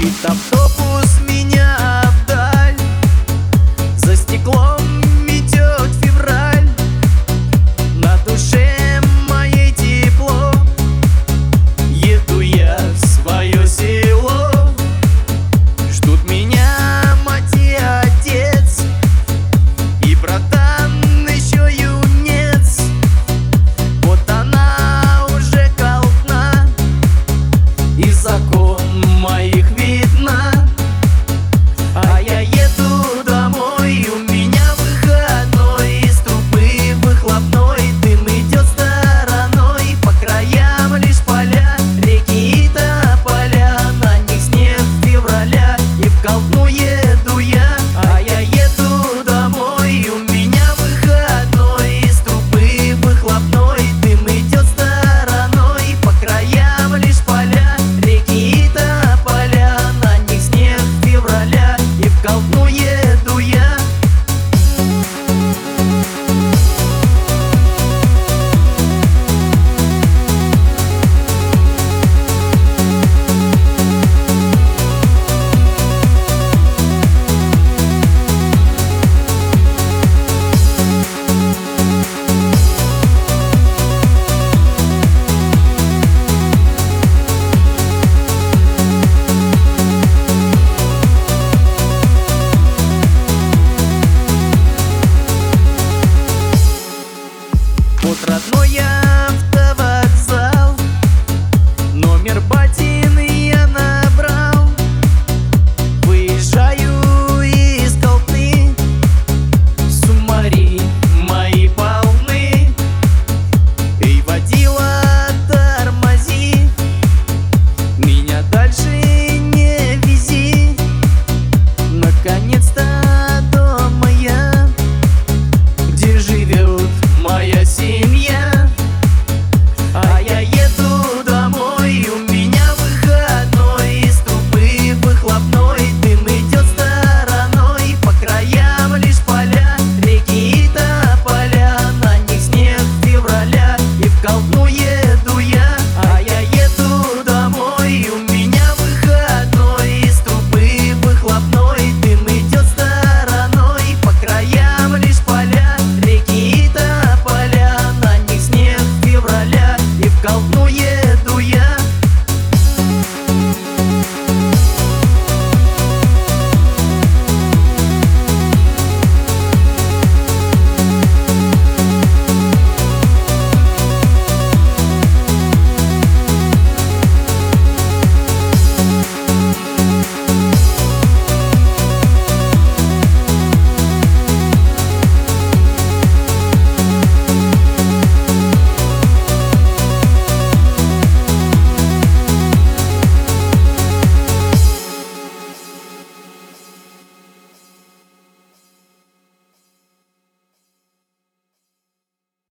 Летит автобус меня вдаль, за стеклом метет февраль, на душе моей тепло. Еду я в свое село, ждут меня мать и отец, и братан еще юнец. Вот она уже колтна, и закон моих видно. А я еду домой, у меня выходной, из трубы выхлопной дым идет стороной. По краям лишь поля, реки и тополя, на них снег февраля, и в Колтну еду я. А я еду домой, у меня выходной, из трубы выхлопной дым идет стороной. По краям лишь поля, реки и тополя, на них снег февраля, и в Колтну еду я. Вот родной автовокзал, номер батин я набрал. Выезжаю из Колтны, сумари мои полны. Эй, водила, тормози, меня дальше не вези. Наконец-то дома я, где живет моя семья. А я еду домой, у меня выходной, из трубы выхлопной дым идет стороной. По краям лишь поля, реки и тополя, на них снег февраля, и в Колтну еду я. А я еду домой, у меня выходной, из трубы выхлопной дым идет стороной. По краям лишь поля, реки и тополя, на них снег февраля, и в Колтну еду.